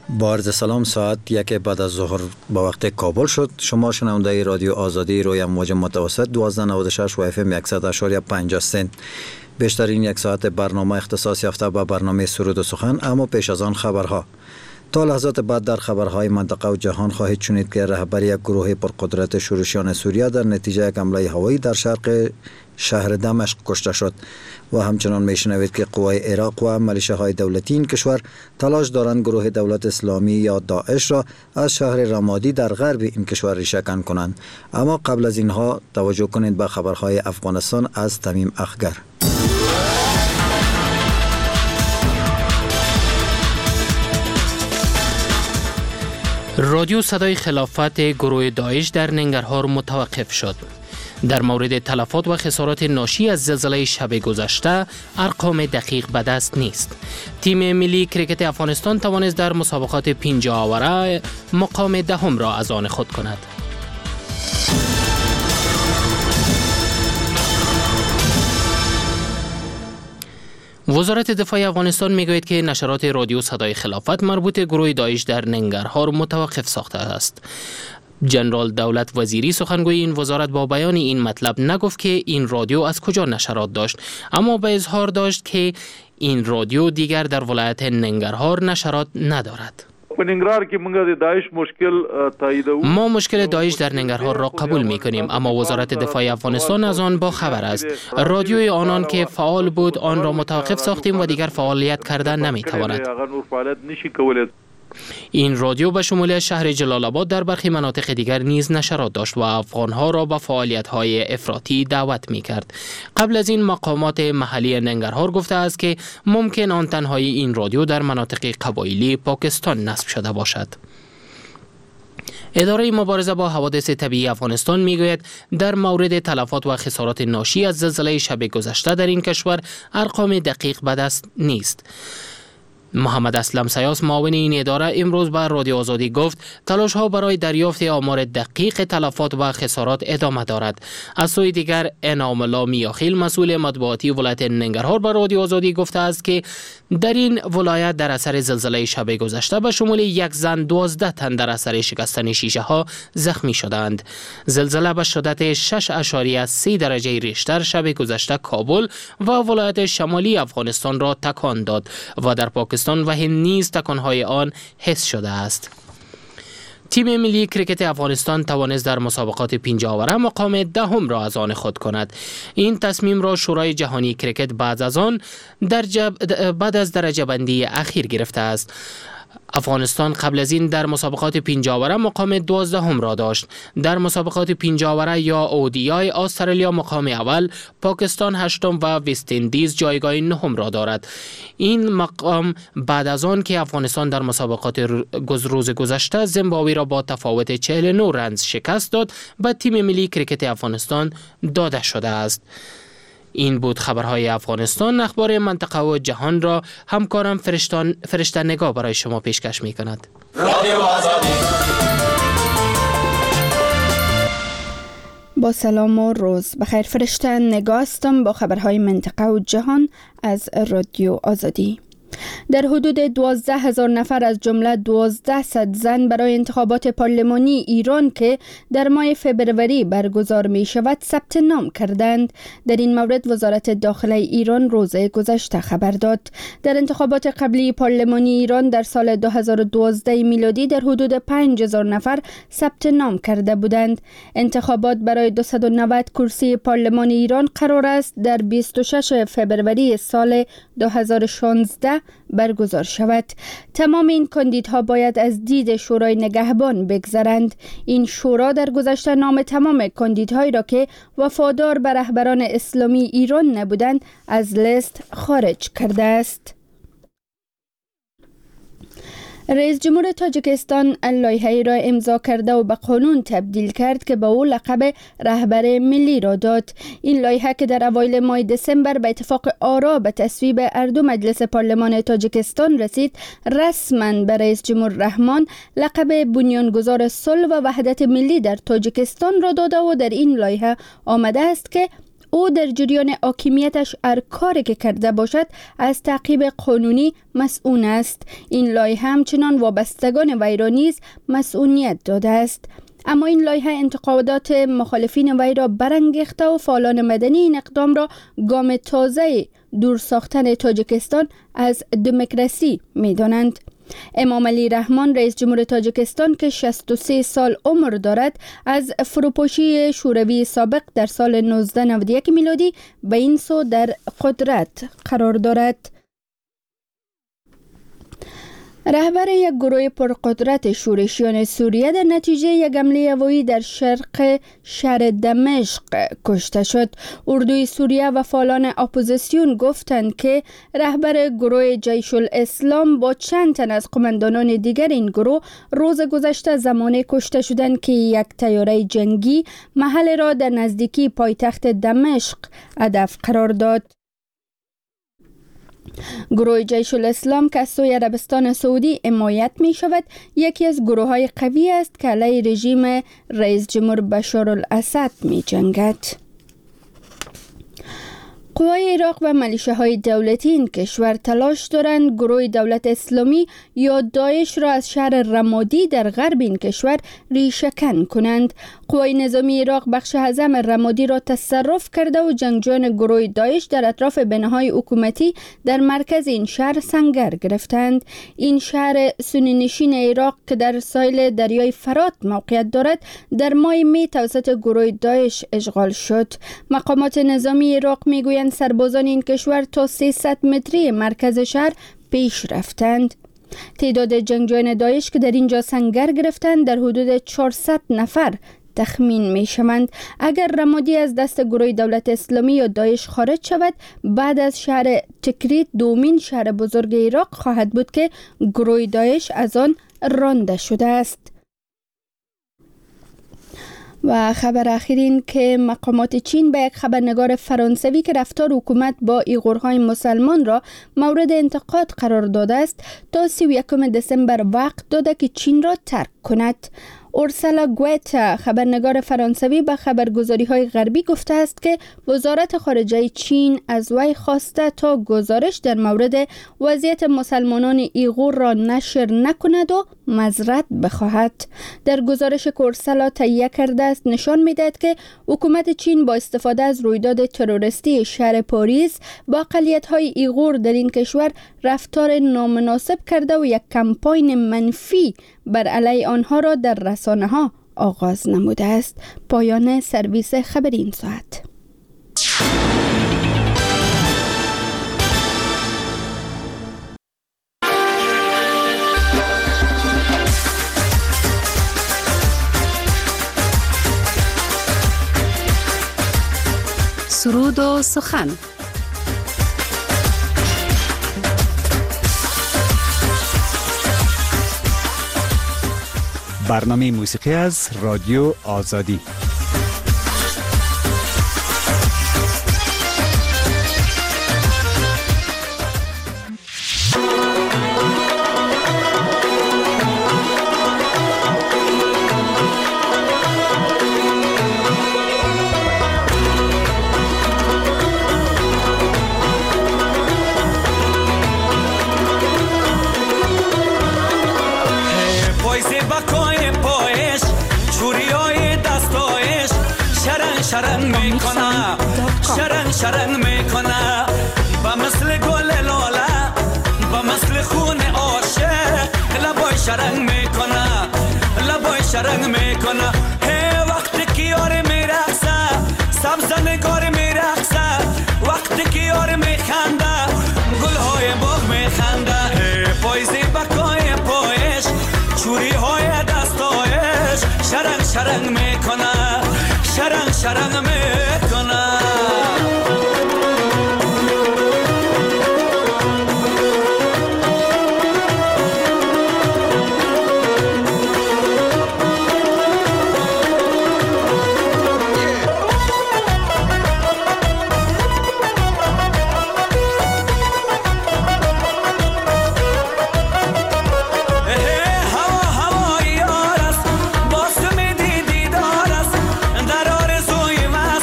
با عرض سلام، ساعت 1 بعد از ظهر با وقت کابل شد. شما شنونده رادیو آزادی روی موج متوسط 1296 و اف ام 100.5 هستین. بیشترین یک ساعت برنامه اختصاص یافته به برنامه سرود و سخن، اما پیش از آن خبرها. تا لحظات بعد در خبرهای منطقه و جهان خواهید شنید که رهبر یک گروه پرقدرت شورشیان سوریه در نتیجه یک حمله هوایی در شرق شهر دمشق کشته شد و همچنان میشنوید که قوای عراق و ملیشه‌های دولتی این کشور تلاش دارند گروه دولت اسلامی یا داعش را از شهر رمادی در غرب این کشور ریشه‌کن کنند. اما قبل از اینها توجه کنید به خبرهای افغانستان از تمیم اخگر. رادیو صدای خلافت گروه داعش در ننگرهار متوقف شد. در مورد تلفات و خسارات ناشی از زلزله شب گذشته ارقام دقیق به دست نیست. تیم ملی کریکت افغانستان توانست در مسابقات 50 آوره مقام دهم را از آن خود کند. وزارت دفاع افغانستان میگوید که نشرات رادیو صدای خلافت مربوط گروه داعش در ننگرهار متوقف ساخته است. جنرال دولت وزیری سخنگوی این وزارت با بیان این مطلب نگفت که این رادیو از کجا نشرات داشت، اما به اظهار داشت که این رادیو دیگر در ولایت ننگرهار نشرات ندارد. ما مشکل داعش در ننگرهار را قبول می کنیم، اما وزارت دفاع افغانستان از آن با خبر است. رادیوی آنان که فعال بود آن را متوقف ساختیم و دیگر فعالیت کردن نمی تواند. این رادیو به شمول شهر جلال آباد در برخی مناطق دیگر نیز نشرات داشت و افغانها را به فعالیت‌های افراطی دعوت می‌کرد. قبل از این مقامات محلی ننگرهار گفته است که ممکن آن تنهایی این رادیو در مناطق قبایلی پاکستان نصب شده باشد. اداره مبارزه با حوادث طبیعی افغانستان میگوید در مورد تلفات و خسارات ناشی از زلزله شب گذشته در این کشور ارقام دقیق به دست نیست. محمد اسلم سیاس معاون این اداره امروز به رادیو آزادی گفت تلاش ها برای دریافت آمار دقیق تلفات و خسارات ادامه دارد. از سوی دیگر انعام الله میاخیل مسئول مطبوعاتی ولایت ننگرهار به رادیو آزادی گفته است که در این ولایت در اثر زلزله شب گذشته به شمول یک زن 12 تن در اثر شکستن شیشه ها زخمی شدند. زلزله به شدت 6.3 درجه ریشتر شب گذشته کابل و ولایت شمالی افغانستان را تکان داد و در پاکستان و هند نیز تکانهای آن حس شده است. تیم ملی کریکت افغانستان توانست در مسابقات 50 آوره مقام دهم را از آن خود کند. این تصمیم را شورای جهانی کریکت بعد از درجه بندی اخیر گرفته است. افغانستان قبل از این در مسابقات 50 آوره مقام 12 را داشت. در مسابقات 50 آوره یا اودیای استرالیا مقام اول، پاکستان 8 و وست اندیز جایگاه 9 را دارد. این مقام بعد از آن که افغانستان در مسابقات روز گذشته زیمبابوه را با تفاوت 49 رنز شکست داد، به تیم ملی کریکت افغانستان داده شده است. این بود خبرهای افغانستان. اخبار منطقه و جهان را همکارم فرشته نگاه برای شما پیشکش می کند. با سلام و روز بخیر. فرشته نگاه هستم با خبرهای منطقه و جهان از رادیو آزادی. در حدود 12,000 نفر از جمله 1200 زن برای انتخابات پارلمانی ایران که در ماه فبروری برگزار می شود ثبت نام کردند. در این مورد وزارت داخله ایران روز گذشته خبر داد. در انتخابات قبلی پارلمانی ایران در سال 2012 میلادی در حدود 5000 نفر ثبت نام کرده بودند. انتخابات برای 290 کرسی پارلمان ایران قرار است در 26 فبروری سال 2016 برگزار شود. تمام این کاندیدها باید از دید شورای نگهبان بگذرند. این شورا در گذشته نام تمام کاندیدهایی را که وفادار به رهبران اسلامی ایران نبودند از لیست خارج کرده است. رئیس جمهور تاجیکستان لایحه‌ای را امضا کرده و به قانون تبدیل کرد که به او لقب رهبر ملی را داد. این لایحه که در اوایل ماه دسامبر به اتفاق آرا به تصویب اردو مجلس پارلمان تاجیکستان رسید، رسما به رئیس جمهور رحمان لقب بنیانگذار صلح و وحدت ملی در تاجیکستان را داده و در این لایحه آمده است که او در جریان حاکمیتش هر کاری که کرده باشد از تعقیب قانونی مسئول است. این لایحه همچنان وابستگان وی را نیز مسئولیت داده است. اما این لایحه انتقادات مخالفین وی را برانگیخته و فعالان مدنی این اقدام را گام تازه دور ساختن تاجیکستان از دموکراسی می‌دانند. امام علی رحمان رئیس جمهور تاجیکستان که 63 سال عمر دارد از فروپاشی شوروی سابق در سال 1991 میلادی به این سو در قدرت قرار دارد. رهبر یک گروه پرقدرت شورشیان سوریه در نتیجه یک حمله هوایی در شرق شهر دمشق کشته شد. اردوی سوریه و فعالان اپوزیسیون گفتند که رهبر گروه جیش الاسلام با چند تن از قماندانان دیگر این گروه روز گذشته زمانی کشته شدند که یک طیاره جنگی محل را در نزدیکی پایتخت دمشق هدف قرار داد. گروه جیش الاسلام که از سوی عربستان سعودی حمایت می شود یکی از گروه های قوی است که علیه رژیم رئیس جمهور بشار الاسد می جنگد. قوای عراق و ملیشه‌های دولتی این کشور تلاش دارند گروه دولت اسلامی یا داعش را از شهر رمادی در غرب این کشور ریشه‌کن کنند. قوای نظامی عراق بخش اعظم رمادی را تصرف کرده و جنگجویان گروه داعش در اطراف بناهای حکومتی در مرکز این شهر سنگر گرفتند. این شهر سنی نشین عراق که در ساحل دریای فرات موقعیت دارد در ماه می توسط گروه داعش اشغال شد. مقامات نظامی عراق میگویند سربازان این کشور تا 300 متری مرکز شهر پیش رفتند. تعداد جنگجویان داعش که در اینجا سنگر گرفتند در حدود 400 نفر تخمین می شوند. اگر رمادی از دست گروه دولت اسلامی یا داعش خارج شود بعد از شهر تکریت دومین شهر بزرگ عراق خواهد بود که گروه داعش از آن رانده شده است. و خبر اخیرین که مقامات چین به یک خبرنگار فرانسوی که رفتار حکومت با ایغورهای مسلمان را مورد انتقاد قرار داده است تا 31 دسامبر وقت داده که چین را ترک کند. اورسالا گویتا خبرنگار فرانسوی به خبرگزاری‌های غربی گفته است که وزارت خارجه چین از وی خواسته تا گزارش در مورد وضعیت مسلمانان ایغور را نشر نکند و معذرت بخواهد. در گزارش که اورسالا تهیه کرده است نشان می‌دهد که حکومت چین با استفاده از رویداد تروریستی شهر پاریس با اقلیت‌های ایغور در این کشور رفتار نامناسب کرده و یک کمپاین منفی بر علیه آنها را در رسانه‌ها آغاز نموده است. پایان سرویس خبری این ساعت. سرود و سخن. برنامه موسیقی از رادیو آزادی. شرن میکنه با مثل گل لاله با مثل خون عاشق لبای شرن میکنه لبای شرن میکنه هی وقتی که یار میرقصه سبز نگار میرقصه وقتی که یار میخنده گلهای باغ میخنده هی پایزی بکای پایش چوری های دستایش شرن شرن میکنه شرن شرن میکنه. هوا یار است باز میدی دیدار است در آرزوی من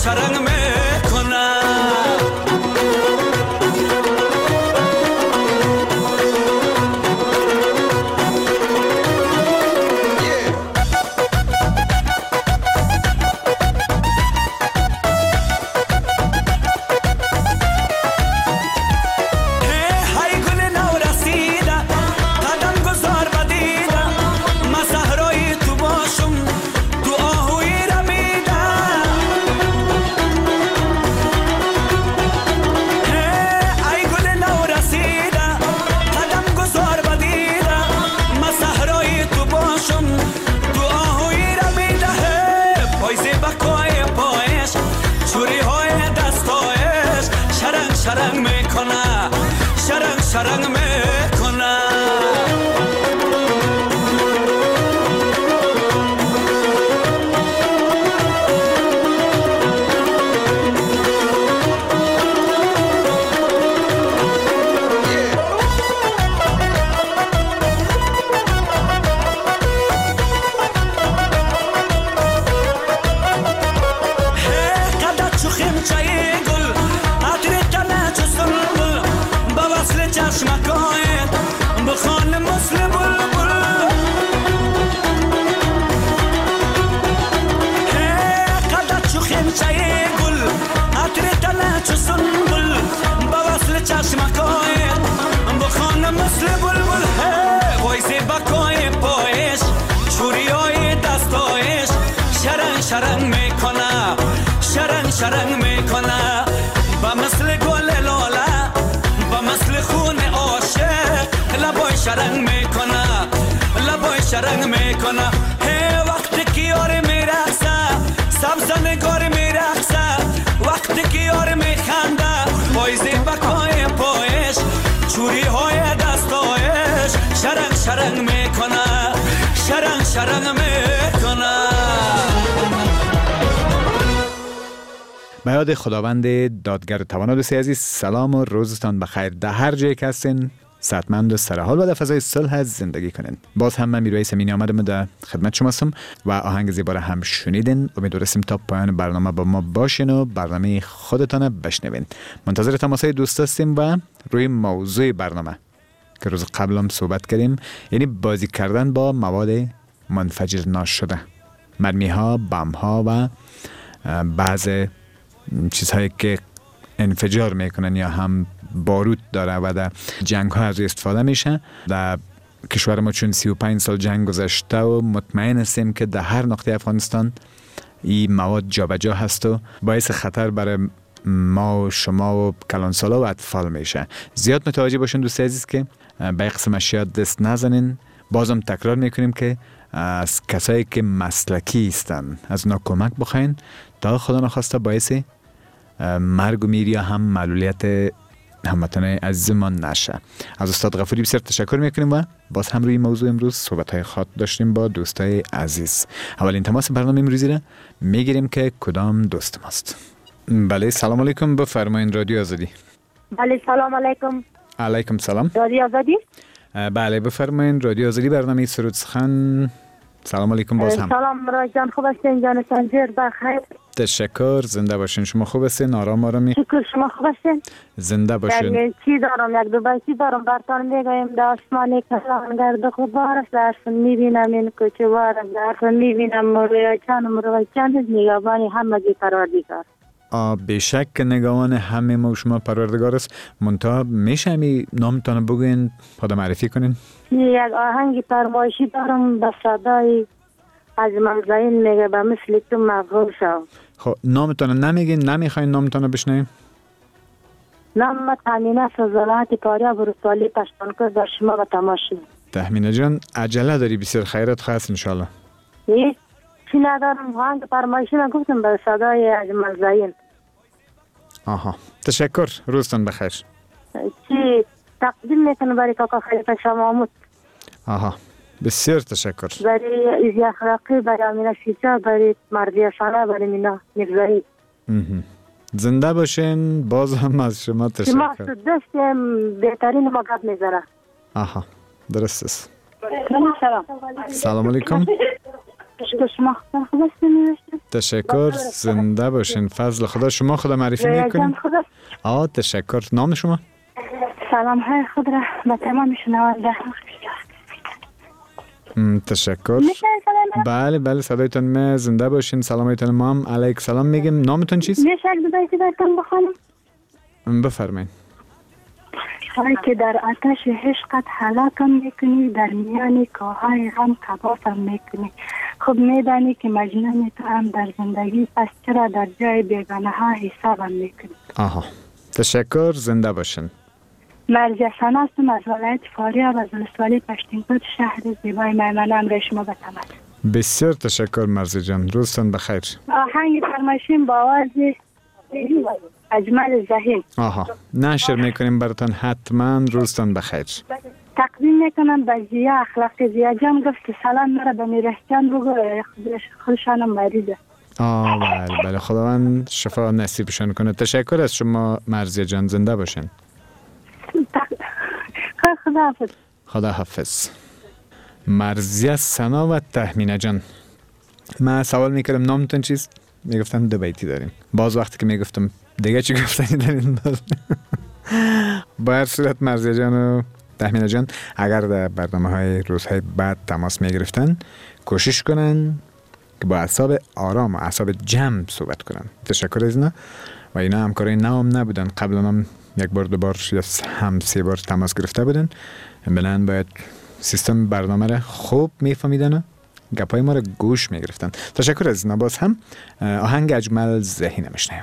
شرنگ میکنه شرنگ میکنه شرنگ میکنه چشمکایت بخوان مثل بلبل قدت چو خمچه گل عطر تنه چو سنبل با وصل چشمکایت بخوان مثل بلبل وای زیبکای پایش چوریای دستایش شرنگ میکنه شرنگ میکنه با مثل گل لاله مثل خون عاشق لبای شرنگ میکنه وقتی که یار میرقصه سبز نگار میرقصه وقتی که یار میخنده پای زیبکای پایش چوری های دستایش شرنگ میکنه شرنگ میکنه به یاد خداوند دادگر توانا دوستی عزیز، سلام و روزتان بخیر. در هر جایی که هستین صحتمند و سرحال و در فضای صلح زندگی کنین. باز هم من میرویس امینی آمدم در خدمت شما هستم و آهنگ زیبا را هم شنیدین. امیدوارم تا پایان برنامه با ما باشین و برنامه خودتان بشنوین. منتظر تماسهای دوست هستیم و روی موضوع برنامه که روز قبل هم صحبت کردیم، یعنی بازی کردن با مواد منفجر ناشده، مرمی ها، بم ها و بعض چیزهایی که انفجار میکنن یا هم بارود داره و در جنگ ها از استفاده میشه. در کشور ما چون 35 سال جنگ گذشته و مطمئن هستیم که در هر نقطه افغانستان این مواد جابجا هست و باعث خطر برای ما و شما و کلانسالا و اطفال میشه. زیاد متوجه باشین دوست عزیز که به قسم اشیاء دست نزنین. بازم تکرار میکنیم که از کسایی که مسلکی هستن از اونا کمک بخواین تا خدا نخواسته باعث مرگ و میر یا هم معلولیت هموطنان عزیزمان نشه. از استاد غفوری بسیار تشکر میکنیم و باز هم روی موضوع امروز صحبت‌های خاص داشتیم با دوستای عزیز. اولین تماس برنامه امروزی را میگیریم که کدام دوست ماست. بله سلام علیکم، بفرمایید رادیو آزادی. بله سلام علیکم. علیکم سلام. رادیو آزادی؟ بله بفرمایید رادیو آزادی، برنامه سرود سخن. سلام علیکم باز هم. سلام مراد جان، خوب هستین؟ جان سنجر بخیر. تشکر، زنده باشین. شما خوب هستین؟ آرام آرامی؟ شکر، شما خوب هستین؟ زنده باشین. چی دارم، یک دو بیتی دارم براتون میگم. در آسمان کلان گرد غبار است، درسون میبینم این کوچه وار است، درسون میبینم مروی چند از نگاهانی همگی پروردگار. بیشک که نگاهان همه ما و شما پروردگار است. منتها میشه همی نامتان بگوین، پادا معرفی کنین؟ یک آهنگی فرمایشی دارم به صدای از منزین میگه به مثل تو مغول شو. خب نامتان نمیگین؟ نمیخواین نامتان بشنویم؟ نام تامینه سزالات پاریا بروسالی پشتانکر در شما به تماشی. تحمینه جان عجله داری، بسیار خیرت خواست انشالله. چی ندارم، آهنگ فرمایشی نگفتم به صدای از منزین. آها تشکر، روزتان بخیر. چی تقدیم میکنه برای کاکا خلیفه شاه محمود. آها بسیار تشکر. برای ایزی اخلاقی، برای امینه شیچه، برای مردی شانه، برای مینا میرزایی. زنده باشین. باز هم از شما تشکر. شما دستیم بهترین ما گپ میذاره. آها درست است. سلام. سلام علیکم. شما خوب هستین؟ تشکر، زنده باشین. فضل خدا. شما خدا معرفی میکنین؟ تشکر. نام شما؟ سلام های خود را به تمام شنونده. تشکر. بله صدایتان می. زنده باشین. سلامتون ما هم علیک سلام میگیم. نامتون چیست؟ میشه یک دو بیتی براتون بخونم؟ بفرمایید. هایی که در آتش عشقت هلاکم میکنی، در میان کوههای غم کبابم میکنی. خب میدانی که مجنون تو هم در زندگی، پس چرا در جای بیگانه ها حسابم میکنی؟ تشکر. زنده باشین. مرزی حسن هستم از ولایت فاریاب از ولسوالی پشتینکوت شهر زیبای میمنه. امر شما به تمام. بسیار تشکر مرزی جان. روزتان بخیر. آهنگ فرمایشین با آواز اجمل زهین نشر میکنیم براتون. حتما. روزتان بخیر. تقدیم میکنم به زیا اخلاقی. زیا جان گفت که سلام مرا به میرحجان بگو، خودشانم مریضه. بله خداوند شفا نصیبشان کنه. تشکر از شما مرزی جان. زنده باشین. خدا حافظ. مرزی سنا و تهمینه جان. من سوال میکردم نامتون چیست؟ میگفتن دو بیتی داریم. باز وقتی که میگفتم دیگه چی گفتنی دارین باز. با هر صورت مرزی جان و تهمینه جان اگر در برنامه های روزهای بعد تماس میگرفتن کوشش کنن که با اعصاب آرام و اعصاب جمع صحبت کنن. تشکر از اینا. و اینا همکارای نام نبودن. قبلا هم یک بار دو بار یا هم سه بار تماس گرفته بودن. بلند باید سیستم برنامه را خوب میفهمیدن و گپای ما را گوش میگرفتن. تشکر از اینا. باز هم آهنگ اجمل ذهین میشنیم.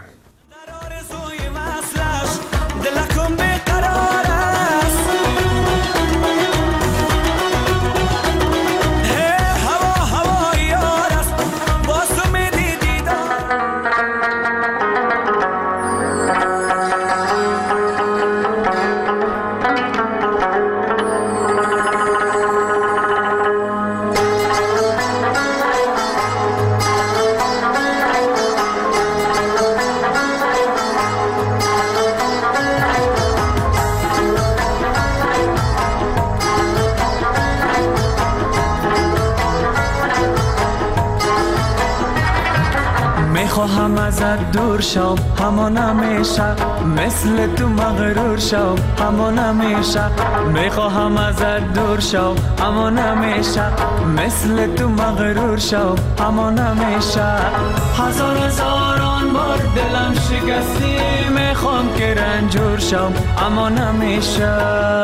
میخواهم ازت دور شم همان همیشه، مثل تو مغرور شم همان همیشه. میخواهم ازت دور شم همان همیشه، مثل تو مغرور شم همان همیشه. هزاران بار دلم شکستی، میخوام که رنجور شم همان همیشه.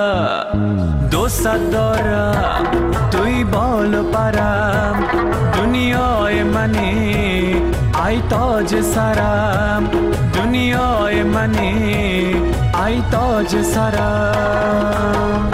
دوست دارم توی بال و پرم، دنیای منی ای تاج سرم، دنیای منی ای تاج سرم.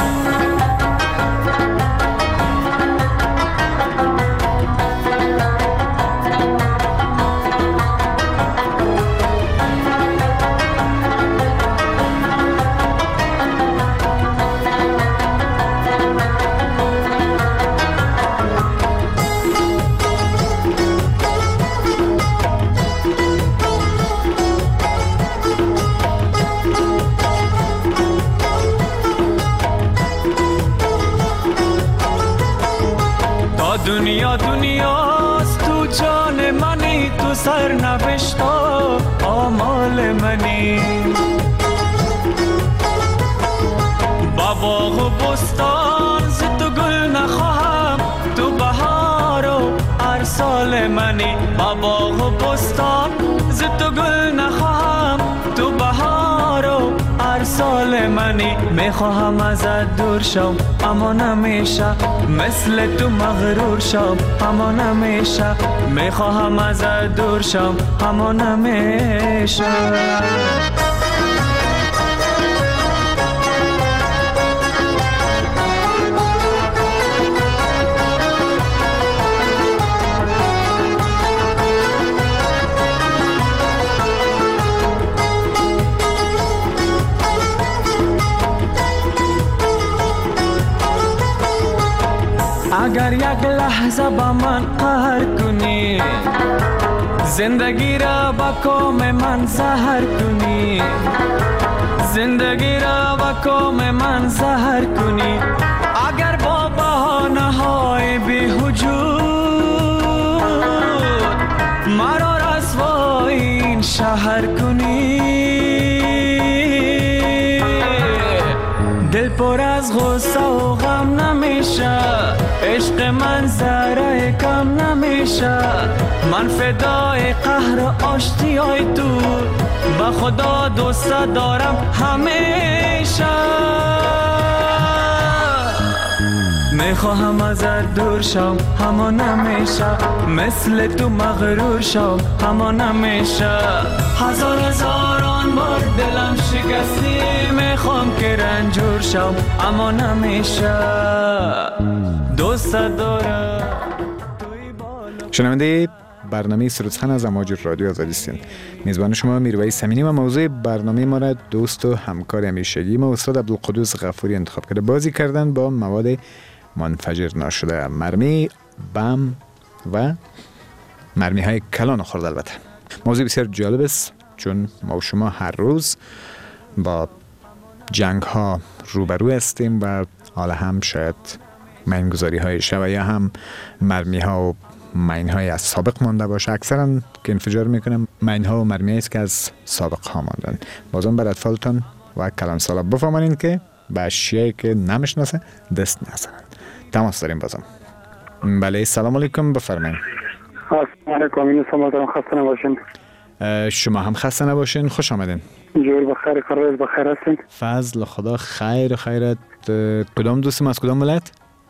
دنیا دنیاست تو جان منی، تو سرنوشت آمال منی. با باغ و بستان ز تو گل نخواهم، تو بهار و هر سال منی. با باغ و بستان ز تو گل نخواهم، تو بهار و هر سال منی. میخواهم ازت دور شم اما نمیشه، مثل تو مغرور شم اما نمیشه. میخواهم ازت دور شم اما نمیشه. اگر یک لحظه با من قهر کنی، زندگی را با کام من زهر کنی، زندگی را با کام من زهر کنی. اگر با بهانه های بی وجود مرا شهر کنی، دل پر از غصه و غم نمیشه، عشق من ذره کم نمیشه، من فدای قهر و آشتیای تو، با خدا دوست دارم همیشه، میخواهم ازت دور شم اما نمیشه، مثل تو مغرور شم اما نمیشه، هزاران بار دلم شکستی، میخوام که رنجور شم اما نمیشه، دوست دارم. شنونده برنامه سروزخان از امواج رادیو آزادی هستین. میزبان شما میرویس امینی و موضوع برنامه ما را دوست و همکار همیشگی ما استاد عبدالقدوس غفوری انتخاب کرده. بازی کردن با مواد منفجر ناشده، مرمی، بم و مرمی های کلان خورد. البته موضوع بسیار جالب است چون ما و شما هر روز با جنگ ها روبرو هستیم و حالا هم شاید مینگذاری های شوه یا هم مرمی ها و مین های از سابق مانده باشه. اکثرا که انفجار میکنم مین ها و مرمی است که از سابق ها ماندن. بازم بر اطفالتان و کلان سالا بفهمانین که به اشیایی که نمیشناسه دست نزنن. تماس داریم بازم. بله سلام علیکم، بفرمایید. السلام علیکم، این سلام، خسته نباشین. شما هم خسته نباشین، خوش آمدین. جور بخیر، کارش بخیر هستین؟ فضل خدا خیر خیرت. کدام دوستم از کدام ولایت؟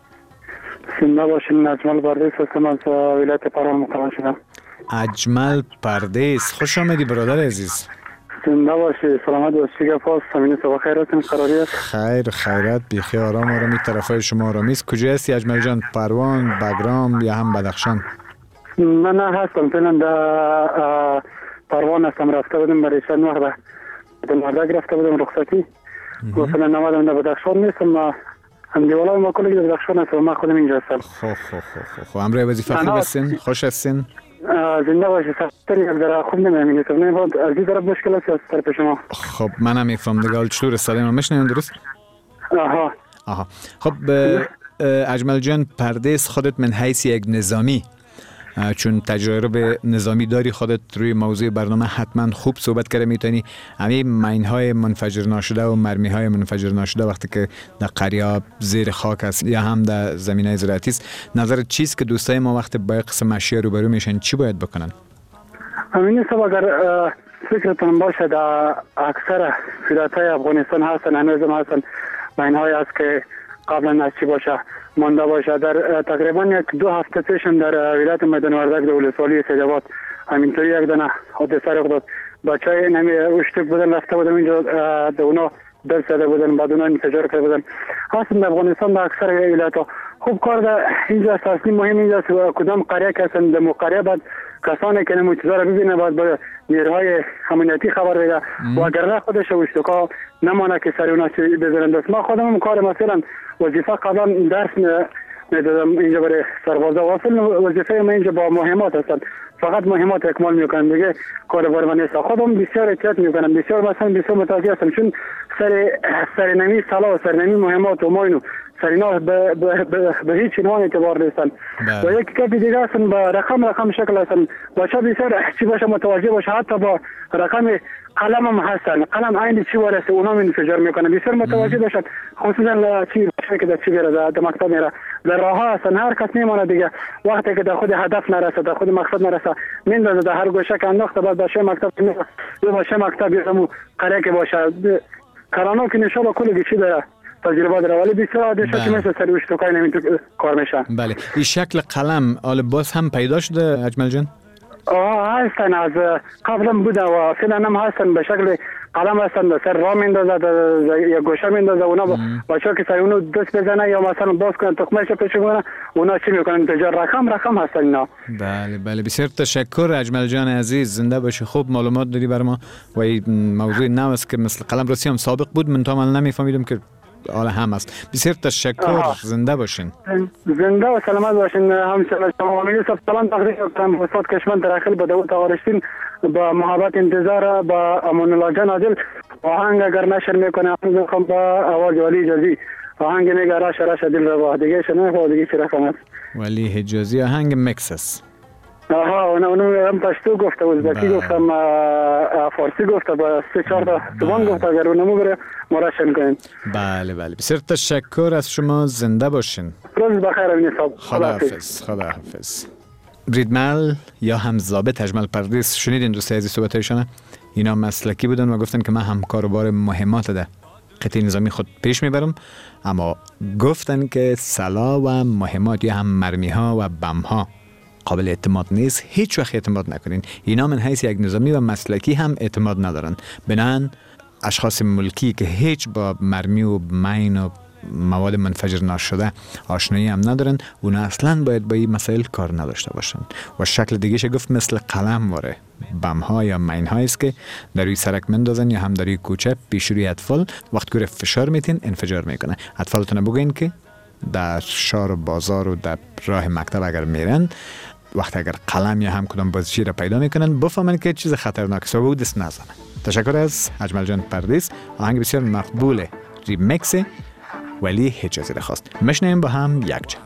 زنده باشین. اجمل پردیس هستم از ولایت پروان مقام شدم. اجمل پردیس، خوش آمدی برادر عزیز. زنده باشی، سلامت باشی. گفاس سمین صبح خیر هستین؟ قراری است؟ خیر خیرت، بیخی آرامی طرفای شما آرامی است. کجا هستی اجمل جان؟ پروان، بگرام یا هم بدخشان؟ من هستم فعلا در پروان هستم. رفته بودم برای چند وقت به وردک رفته بودم رخصتی. مثلا نمادم در بدخشان نیستم. هم دیوالای ما کلی در بدخشان هستم. من خودم اینجا هستم. خب امروز وظیفه خوب هستین؟ خوش هستین؟ زنده باشی. سفر یک ذره خوب نمی‌بینید. از این طرف مشکل است از طرف شما. خب منم میفهم دیگه. حال چطور است؟ ما میشنویم درست؟ آها. خب اجمل جان پردیس، خودت من حیث یک نظامی، چون تجربه نظامی داری، خودت روی موضوع برنامه حتما خوب صحبت کرده میتونی. همین مین‌های منفجر ناشده و مرمی‌های منفجر ناشده وقتی که در قریه زیر خاک است یا هم در زمینه زراعتی است، نظرت چیست که دوستای ما وقتی با قسم اشیا روبرو میشن چی باید بکنن؟ همین سبب اگر فکرتون باشه در اکثر ولایت‌های افغانستان هستن، هنوزم هستن مین‌های است که قبلا از چی باشه مانده باشه. در تقریبا یک 2 هفته پیشم در ولایت میدان وردک در ولسوالی سیدآباد همینطوری یک دانه حادثه رخ داد. بچهای نمی اشتک بودن، رفته بودن اینجا در اونا دل زده بودن، بعد اونا انفجار کرده بودن. هستن در افغانستان در اکثر ولایت‌ها خوب کار در اینجا اصلی مهم اینجا کدام قریه که هستن در قریه بعد کسانی که نموچیزا را ببینه باید به نیروهای امنیتی خبر بده و اگر نه خودش و اشتکا نمانه که سر اونا چی بزنن. دست ما خودم کار مثلا وظیفه قبلا درس میدادم اینجا برای سربازا. اصلا وظیفه من اینجا با مهمات هستن، فقط مهمات اکمال میکنم دیگه کار بار من نیست. خودم بسیار احتیاط میکنم، بسیار بسیار متوجه هستم چون سرنمی سلا و سرنمی مهمات و ما اینو سرینا به هیچ نوع اعتبار نیستن و یک کپی دیگه هستن با رقم شکل هستن. بچه بسیار چی باشه متوجه باشه، حتی با رقم قلم هم هستن، قلم عین چی وارسته اونا انفجار میکنه. بسیار متوجه باشن، خصوصا چی باشه که در چی بره در مکتب میره در راه ها هستن. هر کس میمونه دیگه وقتی که در خود هدف نرسه، در خود مقصد نرسه میندازه در هر گوشه که انداخته بعد باشه مکتب یا باشه مکتب یا قریه که باشه کرانا که نشاله کلی چی داره تجربه داره، ولی بسیار عادی شد که مثل سریوش توکای نمیتون کار میشه. بله این شکل قلم آل باز هم پیدا شده اجمل جان؟ هستن، از قبلا بوده و فعلا هم هستن به شکل قلم هستن، سر را میندازه یا گوشه میندازه اونا بچه که سر اونو دست بزنه یا مثلا باز کنن تخمهش پیش کنن اونا چی میکنن تجار رقم هستن اینا. بله بسیار تشکر اجمل جان عزیز، زنده باشی. خوب معلومات دادی بر ما و این موضوع نو است که مثل قلم رسی هم سابق بود من تا نمیفهمیدم که حالا هم است. بسیار تشکر، زنده باشین. زنده و سلامت باشین. همچنین شما امید سلام تقدیم می‌کنم به استاد کشمن درخل به داوود آرشتین با محبت انتظار با امان الله جان عادل. آهنگ اگر نشر میکنه میخوام با آواز ولی حجازی آهنگ میگه راش دل رو دیگه شنه و دیگه چی رقم است ولی حجازی آهنگ میکس است. آها اونم پشتو گفته، ازبکی گفتم، فارسی گفته، با 3-4 تا زبان گفته. اگر اونمو بره ما روشن کنیم. بله بسیار تشکر از شما. زنده باشین. روز بخیر امین صاحب. خداحافظ. بریدمل یا هم ضابط اجمل پردیس، شنیدین دوستای عزیز صحبتایشان؟ اینا مسلکی بودن و گفتن که من هم کاروبار مهمات ده قطعه نظامی خود پیش میبرم، اما گفتن که سلاح و مهمات یا هم مرمی ها و بم ها قابل اعتماد نیست، هیچ وقت اعتماد نکنین. اینا من حیث یک نظامی و مسلکی هم اعتماد ندارن. بنان اشخاص ملکی که هیچ با مرمی و مین و مواد منفجر نشده آشنایی هم ندارن، اونا اصلا باید با این مسائل کار نداشته باشن. و شکل دیگه گفت مثل قلم واره بم ها یا مین هایی است که در روی سرک مندازن یا هم در روی کوچه پیش روی اطفال، وقت که فشار میتین انفجار میکنه. اطفالتون بگین که در شهر و بازار و در راه مکتب اگر میرن، وقت اگر قلم یا هم کدام بازیچی را پیدا میکنن، بفهمن که چیز خطرناک است و دست نزنن. تشکر از اجمل جان پردیس. آهنگ بسیار مقبول ریمیکس ولی حجازی را خواست. مشنیم با هم یک جا.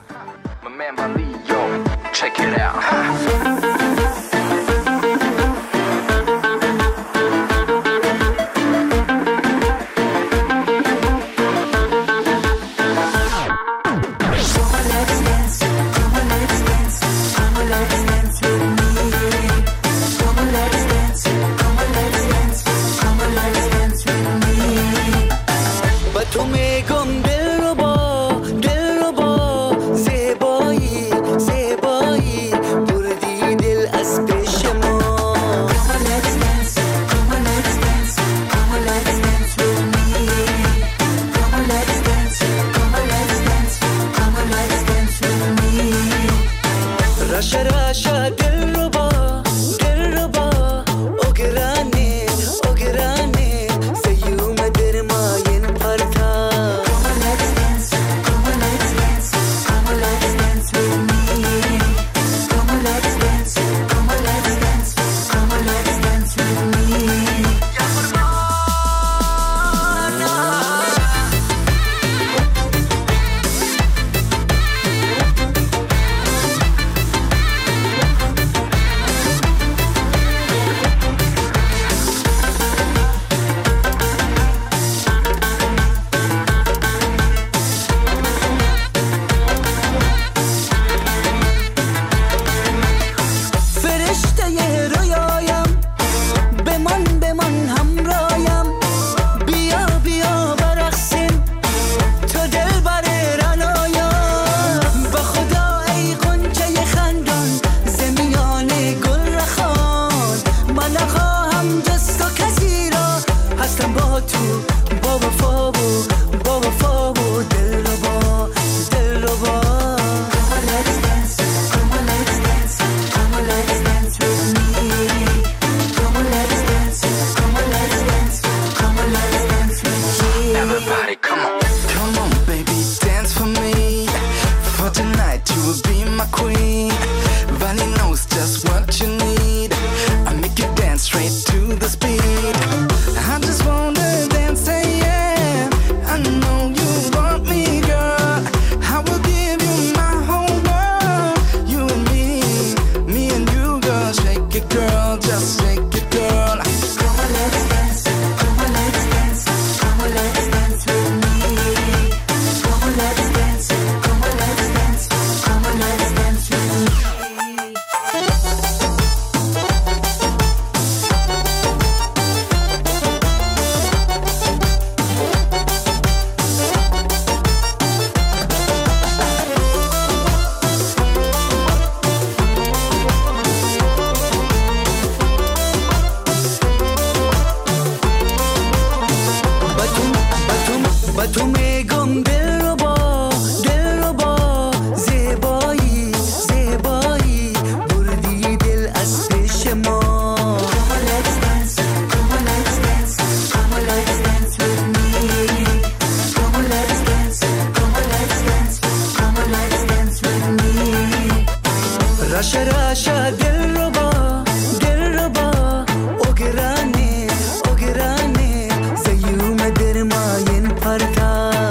Ogerane, zayume der mayen parta.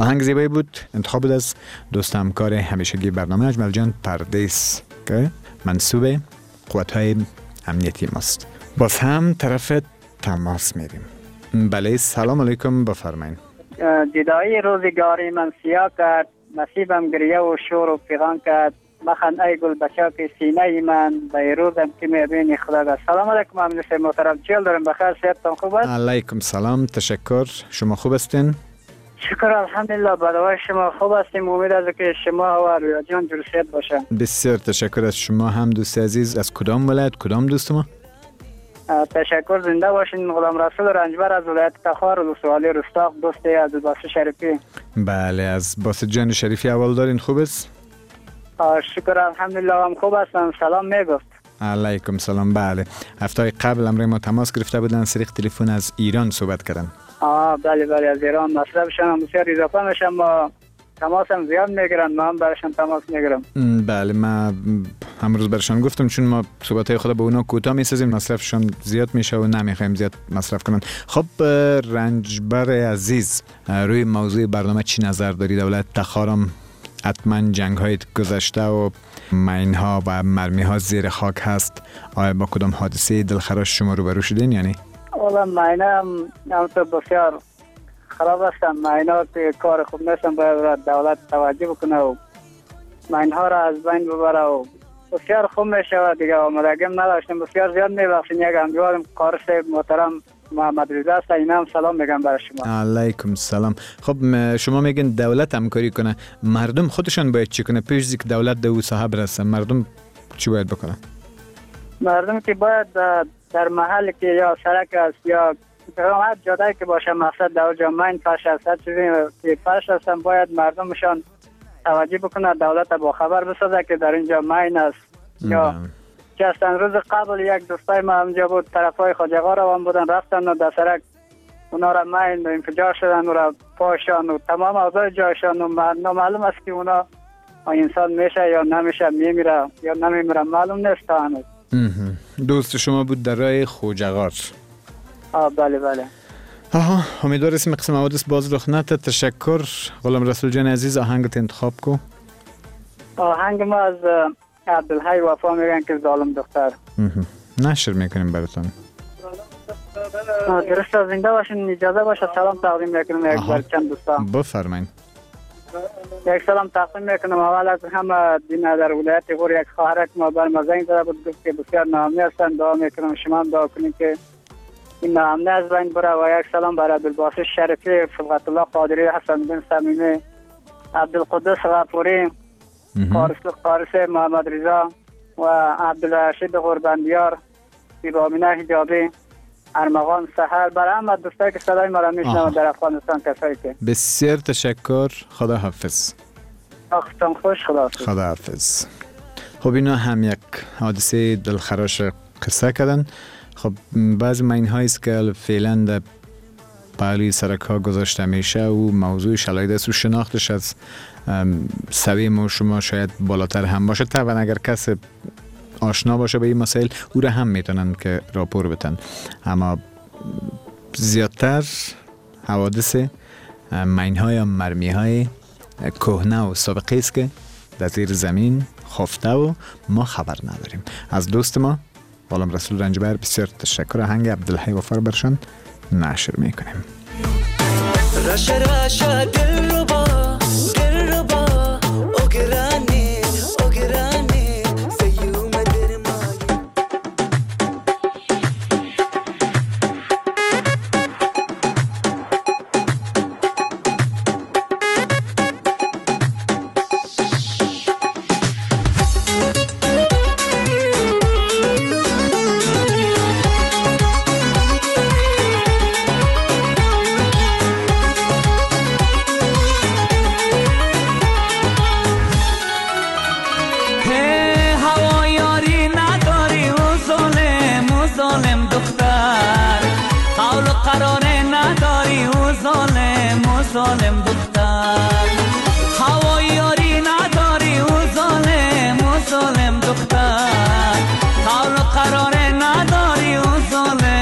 آهنگ زیبایی بود، انتخاب بود از دوست همکار همیشگی برنامه اجمل جان پردیس که منصوب قوت‌های امنیتی ماست. باز هم طرف تماس میریم. بله سلام علیکم، بفرمایید. جدایی روزگاری من سیاه کرد، نصیبم گریه و شور و فیغان کرد، مخن ای گل بچاک سینه من بیروزم که میبینی خدا. سلام علیکم امنیت محترم، چیل دارم؟ بخیر، صحتتان خوب است؟ علیکم سلام، تشکر. شما خوب هستین؟ شکر الحمدلله، بدوای شما خوب هستیم. امید است که شما و رویا جان جور باشه. بسیار تشکر از شما هم دوست عزیز. از کدام ولایت، کدام دوست ما؟ تشکر، زنده باشین. غلام رسول رنجبر از ولایت تخار و دوست علی رستاق، دوست عبدالباسط شریفی. بله، از باسط جان شریفی اول دارین، خوب است؟ شکر الحمدلله هم خوب هستم. سلام میگفت. علیکم سلام. بله، هفته قبل امروز ما تماس گرفته بودن، سریع تلفن از ایران صحبت کردن. بله از ایران مطلبشان هم بسیار اضافه میشم، ما تماس هم زیاد میگیرن، ما هم برشان تماس میگیرم. بله، ما امروز برشان گفتم چون ما صحبتهای خود به اونا کوتاه میسازیم، مصرفشان زیاد میشه و نمیخوایم زیاد مصرف کنن. خب رنجبر عزیز، روی موضوع برنامه چی نظر داری؟ دولت تخارم حتما جنگ های گذشته و ماین ها و مرمی ها زیر خاک هست، آیا با کدام حادثه دلخراش شما روبرو شدین یا نه؟ اولا ماین هم تو بسیار خراب هستن، ماین ها که کار خوب نیستن، باید دولت توجه بکنه و ماین ها را از بین ببره و بسیار خوب میشه و دیگه آمدگیم نداشتیم. بسیار زیاد میبخشین. یک همجوارم قاری صاحب محترم محمد رضا است، اینا هم سلام میگم برای شما. علیکم سلام. خب شما میگن دولت همکاری کنه، مردم خودشان باید چی کنه پیش از اینکه دولت به صاحب برسه؟ مردم چی باید بکنه؟ مردم که باید در محل که یا سرک است یا هر جایی که باشه، مقصد در جامعه فرش است، هر چیزی که فرش هستن، باید مردمشان توجه بکنه، دولت با خبر بسازه که در اینجا ماین است. یا چستن روز قبل یک دوستای ما همجا بود، طرفای خواجگاه رو هم بودن، رفتن و در سرک اونا را ماین انفجار شدن و را پاشان و تمام اوضاع جایشان و نامعلوم است که اونا انسان میشه یا نمیشه، میمیره یا نمیمیره، معلوم نیست تا هنوز. دوست شما بود در راه خوجغار؟ بله. امیدوار اسم قسم حوادث باز رخ نده. تشکر. غلام رسول جان عزیز، آهنگت انتخاب کو. آهنگ ما از عبدالحی وفا میگن که ظالم دختر. نشر میکنیم براتون. درست، زنده باشین. اجازه باشه سلام تقدیم میکنم یک بار چند دوستان. بفرمایید. یک سلام تقدیم میکنم اول از همه دینا در ولایت غور، یک خواهرک ما بر مزین زده بود، گفت که بسیار ناامنی هستن، دعا میکنم شما هم دعا کنید که این ناامنی از بین بره. و یک سلام برای عبدالباسط شریفی، فضلت الله قادری، حسن بن صمیمی، عبدالقدس غفوری، قارس محمد رضا و عبدالرشید قرباندیار، بیبامینه حجابی، ارمغان سحر، برای همه دوستایی که صدای مرا میشنوند در افغانستان کسایی که. بسیار تشکر. خدا حافظ. وقتتان خوش. خدا حافظ. خب اینا هم یک حادثه دلخراش قصه کردن. خب بعضی ماین هایی است که فعلا در پهلوی سرک ها گذاشته میشه و موضوع شلایده است و شناختش از سوی ما شما شاید بالاتر هم باشه. طبعا اگر کسی آشنا باشه به این مسائل، او را هم میتونن که راپور بتن، اما زیادتر حوادث ماین های یا مرمی های کهنه و سابقه است که در زیر زمین خفته و ما خبر نداریم. از دوست ما غلام رسول رنجبر بسیار تشکر. آهنگ عبدالحی وفا برشان نشر میکنیم. رشا دلربا اوگرانی سیوم درمانی. ظالم دختر هوای یاری نداری و ظالم دختر حال و قرار نداری و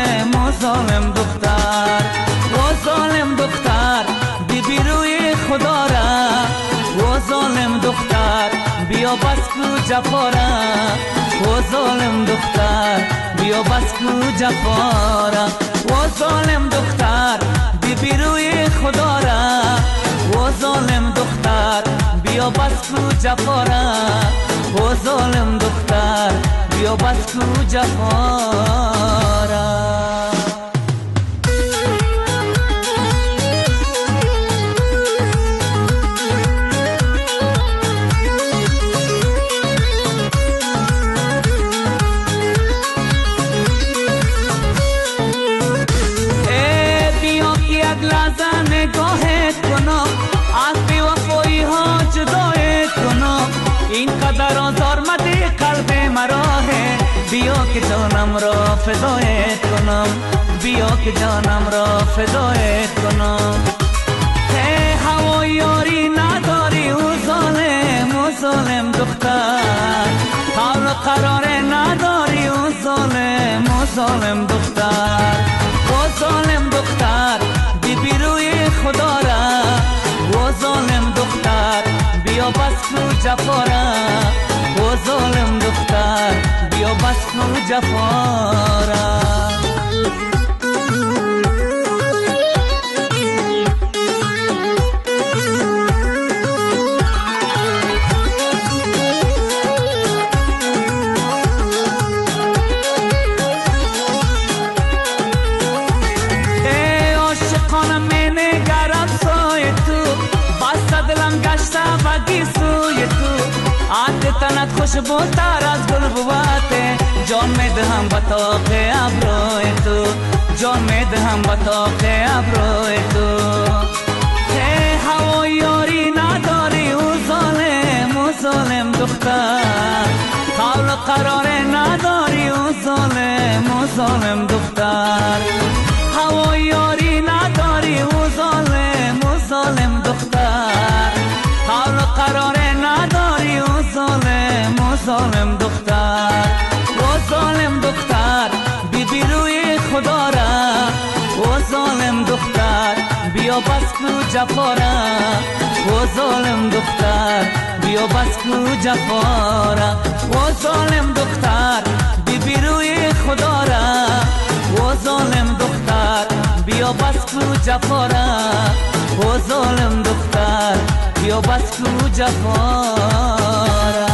ظالم دختر و ظالم دختر بی روی خدا بیا بس کو جفارا و ظالم دختر بیا بس کو جفارا و ظالم دختر بی روی خدا را و ظالم دختر بیا بس کو جفارا و ظالم دختر بیا بس کو جفارا نگاهت کنم از بی‌وفایی ها جدایت کنم اینقدر آزار مده قلب مرا بیا که جانم را فدایت کنم بیا که جانم را فدایت کنم هوا یاری نداری و ظالم دختر حال و قرار نداری و ظالم دختر و ظالم دختر بی روی خدا را و ظالم دختر بیا بس کو جفارا و ظالم دختر بیا بس کو جفارا تنت خوشبوتر از گل بواته جان میدهم با طاق ابروی تو جان میدهم با طاق ابروی تو هوا یاری نداری و ظالم دختر حال و قرار نداری و ظالم دختر هوا یاری نداری و ظالم دختر حال و قرار نداری و ظالم دختر و ظالم دختر بی روی خدا را و ظالم دختر بیا بس کو جفارا و ظالم دختر بیا بس کو جفارا و ظالم دختر بی روی خدا را و ظالم دختر بیا بس کو جفارا و ظالم دختر بیا بس کو جفارا.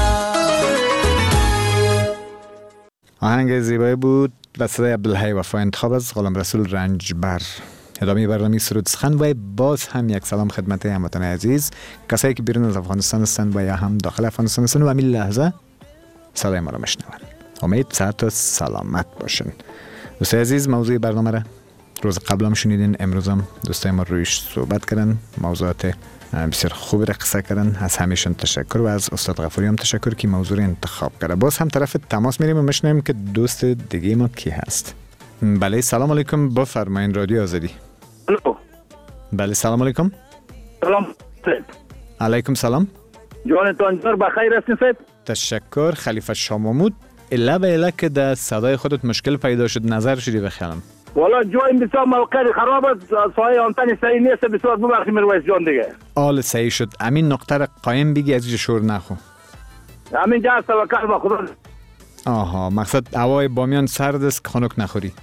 آهنگ زیبایی بود و صدای عبدالحی وفا انتخاب از غلام رسول رنجبر. ادامه برنامه سرود سخن و باز هم یک سلام خدمت هموطنان عزیز، کسایی که بیرون از افغانستان هستند و یا هم داخل افغانستان هستند و همین لحظه صدای ما را میشنوند. امید صحت و سلامت باشین. دوستای عزیز، موضوع برنامه را روز قبل هم شنیدین، امروز هم دوستای ما رویش صحبت کردن، موضوعات بسیار خوبی را قصه کردن. از همیشون تشکر و از استاد غفوری هم تشکر که موضوع را انتخاب کرده. باز هم طرف تماس میریم و میشنویم که دوست دیگه ما کی هست. بله سلام علیکم، بفرمایید رادیو آزادی. الو. بله سلام علیکم. سلام. علیکم سلام. جانتان جور بخیر هستین صاحب؟ تشکر. خلیفه شاه محمود، الا به الا که در صدای خودت مشکل پیدا شد، نظر شدی بخیالم. والا جای بسیار موقع خراب است، سایه آنتن صحیح نیست، بسیار ببخشید مرویس جان دیگه. آل صحیح شد. امین نقطه را قایم بگی، از اینجا شور نخو. امین جا توکل با خدا. آها، مقصد هوای بامیان سرد است که خنک نخوری.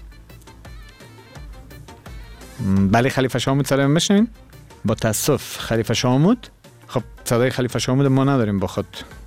بله خلیفه شاه محمود سلام میشنوین؟ با تاسف خلیفه شاه محمود. خب صدای خلیفه شاه محمود ما نداریم با خود.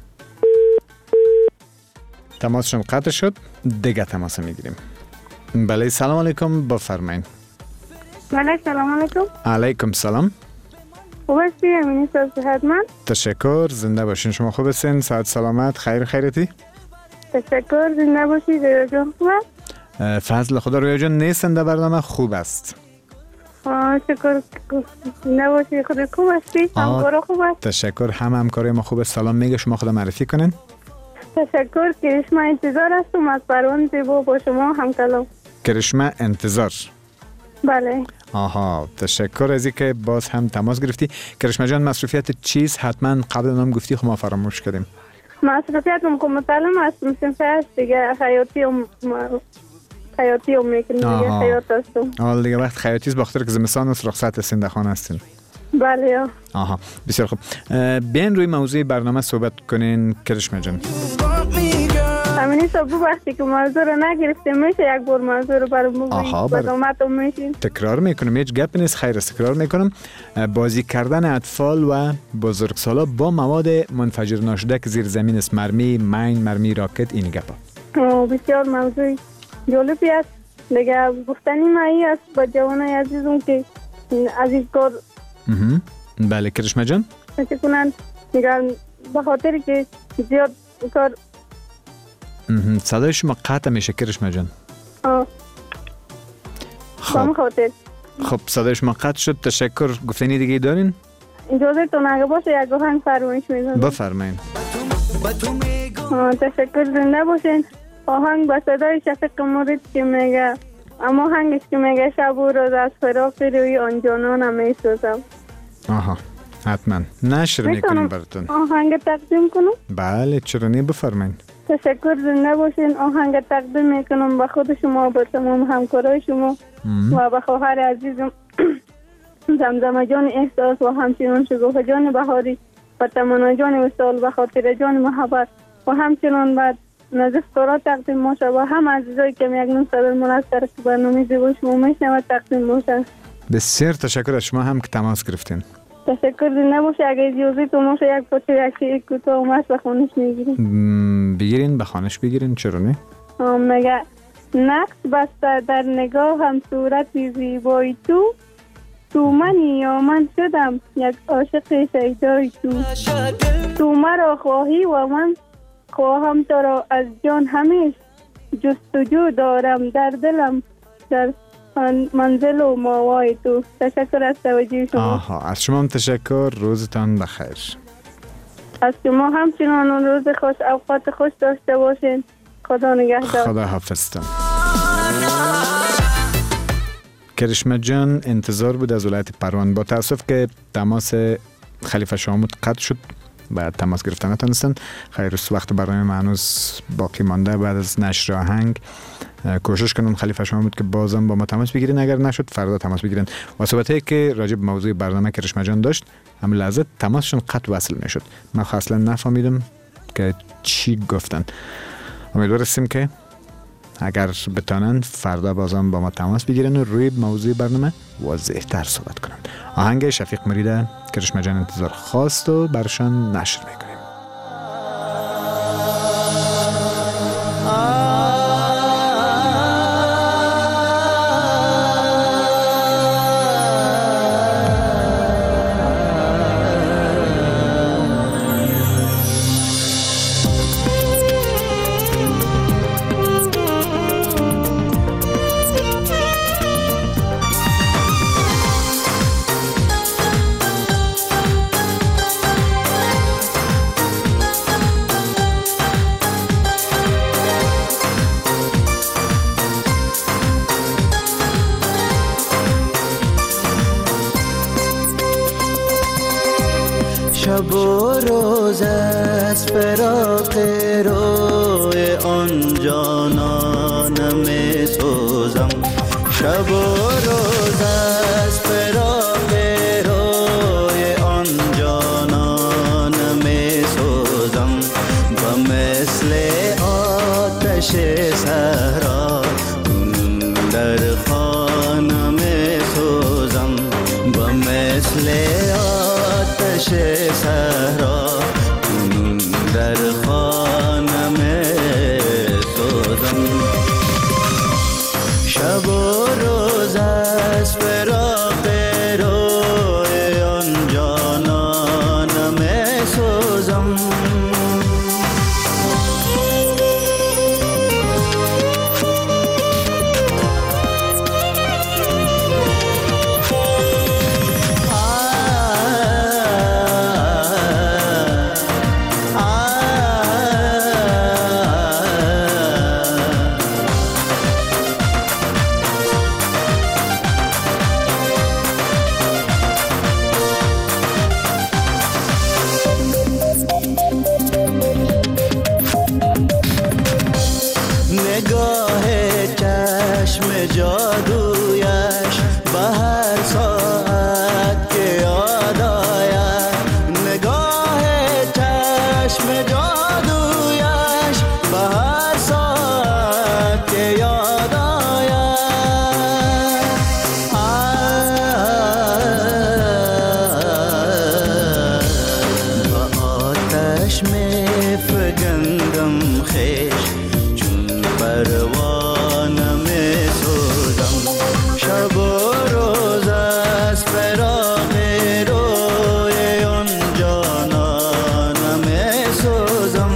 تماسشون قطع شد، دیگه تماس میگیریم. بله سلام علیکم، بفرمایید. بله سلام علیکم. علیکم سلام. خوب هستی امینی صحت من؟ تشکر، زنده باشین. شما خوب هستین؟ صحت سلامت، خیر خیرتی؟ تشکر، زنده باشید. رویا جان خوب است؟ فضل خدا. رویا جان نیستن در برنامه، خوب است. شکر، زنده باشید. خود خوب هستی؟ همکارا خوب است؟ تشکر، همکارای ما خوب است. سلام میگه، شما خدا معرفی کنین. تشکر. کرشمه انتظار هستم از پروان زیبا با شما هم کلام. کرشمه انتظار. بله. آها، تشکر از اینکه باز هم تماس گرفتی. کرشمه جان مصروفیت چیز حتما قبل نام گفتی، خب ما فراموش کردیم. مصروفیتم که مطالعه هستم، صنفه هست دیگه، خیاطی هم میکنیم دیگه، خیاط هستم. حال دیگه وقت خیاطی است، بخاطر که زمستان است، رخصت هستین در خانه هستین. بله. آها بسیار خوب. بیاین روی موضوع برنامه صحبت کنین کرشمه جان. همینی صبح وقتی که موضوع رو نگرفتیم میشه یک بار موضوع رو برام بگید. تکرار میکنم، هیچ گپ نیست، خیر است تکرار میکنم. بازی کردن اطفال و بزرگسالا با مواد منفجر ناشده که زیر زمین است، مرمی، مین، مرمی راکت، این گپا. بسیار موضوع جالبی است. دیگه گفتنی مایی است با جوانای عزیزم که از این کار بله کرشمه جان چه کنن، میگن به خاطر که زیاد کار. صدای شما قطع میشه کرشمه جان. به خاطر خب صدای شما قطع شد. تشکر. گفتنی دیگه دارین؟ اجازه تون اگه باشه یک آهنگ فرمایش میدم. بفرمایید. تشکر. زنده باشین. آهنگ با صدای شفیق مرید که میگه، اما آهنگش که میگه شب و روز از فراق روی آن جانانم میسوزم. آها حتما نشر میکنیم براتون. آهنگ تقدیم کنم؟ بله چرا نه، بفرمایید. تشکر. زنده باشین. آهنگ تقدیم میکنم به خود شما، به تمام همکارای شما و به خواهر عزیزم زمزمه جان احساس و همچنان شگوفه جان بهاری و تمنا جان وصال و خاطر جان محبت و همچنان بعد نظف کارا تقدیم باشه و هم عزیزایی که یک صدر منصر که برنامه زیبای شما میشنوه تقدیم باشه. بسیار تشکر از شما هم که تماس گرفتین. تشکر. زنده باشه. اگه اجازه تو باشه یک پاچه یک شعر کوتاه اومد به خانش میگیرین. بگیرین به خانش بگیرین، چرا نه؟ مگه نقش بسته در نگاه هم صورت زیبای تو منی یا من شدم یک عاشق شیدای تو مرا خواهی و من خواهم تو را از جان همیش، جستجو دارم در دلم در منزل و ماوای تو. تشکر از توجه شما. از شما هم تشکر. روزتان بخیر. از شما همچنان روز خوش، اوقات خوش داشته باشین. خدا نگهدار. خدا حافظتان. کرشمه جان انتظار بود از ولایت پروان. با تاسف که تماس خلیفه شامود قطع شد، بعد تماس گرفتن نتونستن. خیر است، وقت برنامه ما هنوز باقی مانده. بعد از نشر آهنگ کوشش کنم خلیفه شامود که بازم با ما تماس بگیرین، اگر نشد فردا تماس بگیرین. و صحبتایی که راجع به موضوع برنامه کرشمه جان داشت همین لحظه تماسشون قطع وصل میشد. من اصلا نفهمیدم که چی گفتن. امیدوارم که اگر بتانن فردا بازم با ما تماس بگیرن و روی موضوع برنامه واضح تر صحبت کنن. آهنگ شفیق مرید کرشمه جان انتظار خواست و برشان نشر میکنیم. شب و روز از فراق روی آن جانان می سوزم. شب و روز از فراق روی آن جانان می سوزم. و مثل آتش صحرا در خانه می سوزم. و مثل آتش صحرا در خانه می سوزم. شب و روز از فراق روی آن جانان می سوزم. نگاه چشم جادویش به هر ساعت که پروانه می سوزم شب و روز از فراق روی آن جانانه می سوزم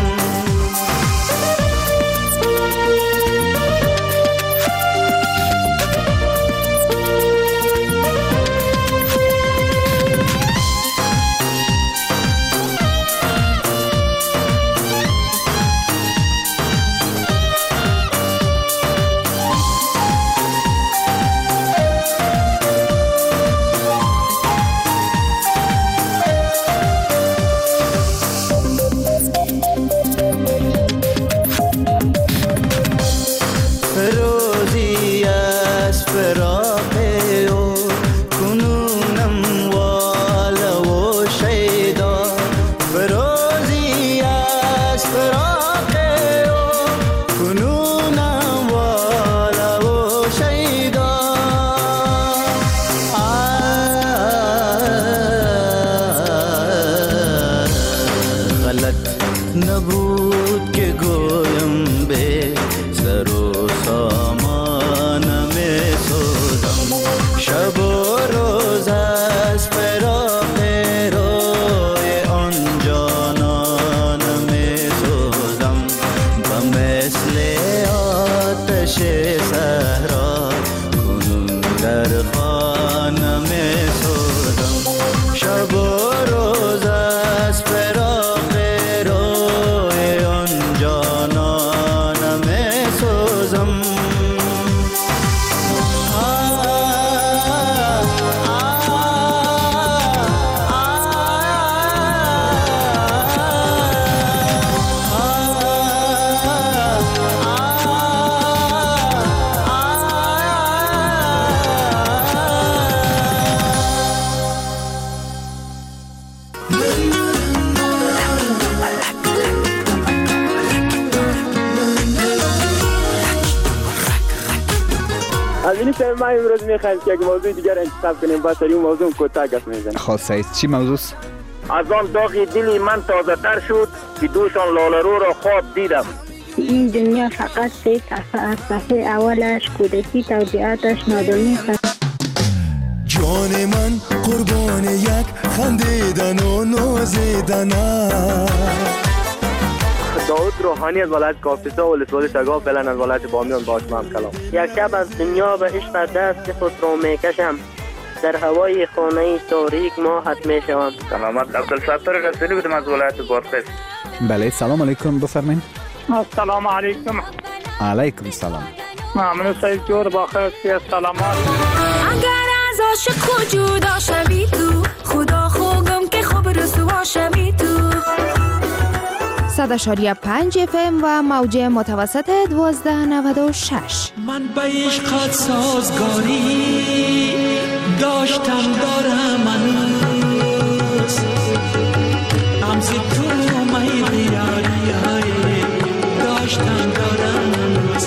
روزی از فراق او کنونم والا و شیدا روزی از فراق او کنونم والا و شیدا غلط نبود که گویم به سر و سامان می سوزم شب و روز از فراق روی آن جانان می سوزم و مثل آتش صحرا کنون در خانه می سوزم شب و روز از فراق روی آن جانان می سوزم از این که ما امروز میخوایم که یک موضوع دیگر انتخاب کنیم با سری اون موضوع کوتاه گپ میزنیم. خاصه چی موضوع است؟ از آن داغ دلی من تازه تر شد که دوشان لالرو را خواب دیدم. این دنیا فقط سه صفحه اولش کودکی توضیحاتش نادانی جان من قربان یک خندیدن و نازیدن داود روحانی از ولایت کاپیسا و ولسوالی شگاف فعلا از ولایت بامیان با شما هم کلام. یک شب از دنیا به عشق دست خود را میکشم در هوای خانه تاریک ماهت میشوم. سلامت عبدالستار رسولی بودم از ولایت بادغیس. بله سلام علیکم بفرمایید. السلام علیکم. علیکم سلام. ممنون سید جور با خیر سلامات. اگر از عاشق جدا شوی تو خدا خوگم که خوب رسوا شوی تو 100.5 FM و موج متوسط 1296. من به عشقت سازگاری داشتم دارم هنوز امز تو میلی یاری داشتم دارم هنوز